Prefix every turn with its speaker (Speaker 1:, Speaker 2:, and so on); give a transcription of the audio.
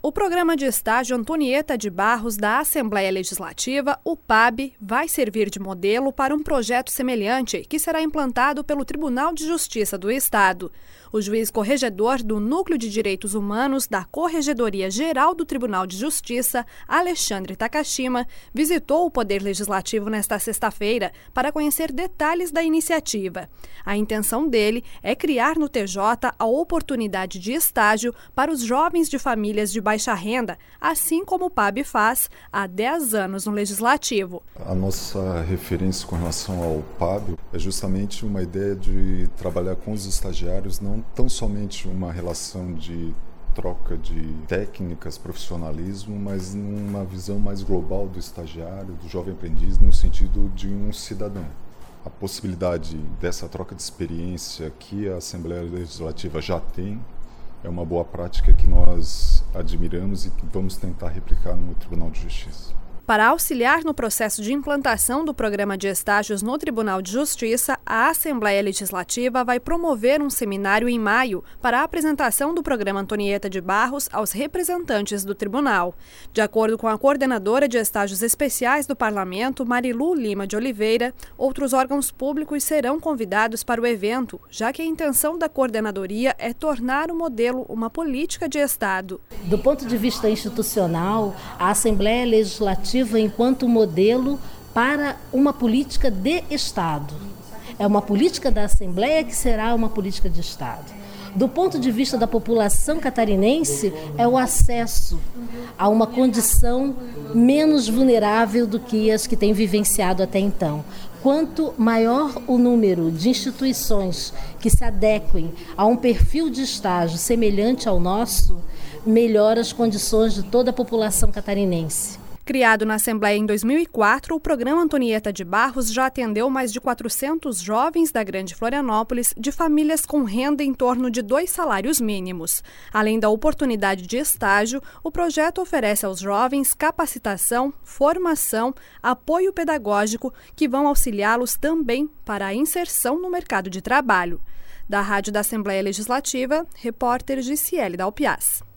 Speaker 1: O Programa de Estágio Antonieta de Barros da Assembleia Legislativa, o PAB, vai servir de modelo para um projeto semelhante que será implantado pelo Tribunal de Justiça do Estado. O juiz corregedor do Núcleo de Direitos Humanos da Corregedoria Geral do Tribunal de Justiça, Alexandre Takashima, visitou o Poder Legislativo nesta sexta-feira para conhecer detalhes da iniciativa. A intenção dele é criar no TJ a oportunidade de estágio para os jovens de famílias de baixa renda, assim como o PAB faz há 10 anos no Legislativo.
Speaker 2: A nossa referência com relação ao PAB é justamente uma ideia de trabalhar com os estagiários, não tão somente uma relação de troca de técnicas, profissionalismo, mas numa visão mais global do estagiário, do jovem aprendiz, no sentido de um cidadão. A possibilidade dessa troca de experiência que a Assembleia Legislativa já tem é uma boa prática que nós admiramos e que vamos tentar replicar no Tribunal de Justiça.
Speaker 1: Para auxiliar no processo de implantação do programa de estágios no Tribunal de Justiça, a Assembleia Legislativa vai promover um seminário em maio para a apresentação do programa Antonieta de Barros aos representantes do tribunal. De acordo com a coordenadora de estágios especiais do Parlamento, Marilu Lima de Oliveira, outros órgãos públicos serão convidados para o evento, já que a intenção da coordenadoria é tornar o modelo uma política de Estado.
Speaker 3: Do ponto de vista institucional, a Assembleia Legislativa enquanto modelo para uma política de Estado. É uma política da Assembleia que será uma política de Estado. Do ponto de vista da população catarinense, é o acesso a uma condição menos vulnerável do que as que tem vivenciado até então. Quanto maior o número de instituições que se adequem a um perfil de estágio semelhante ao nosso, melhor as condições de toda a população catarinense.
Speaker 1: Criado na Assembleia em 2004, o programa Antonieta de Barros já atendeu mais de 400 jovens da Grande Florianópolis de famílias com renda em torno de 2 salários mínimos. Além da oportunidade de estágio, o projeto oferece aos jovens capacitação, formação, apoio pedagógico que vão auxiliá-los também para a inserção no mercado de trabalho. Da Rádio da Assembleia Legislativa, repórter Giciele Dalpiaz.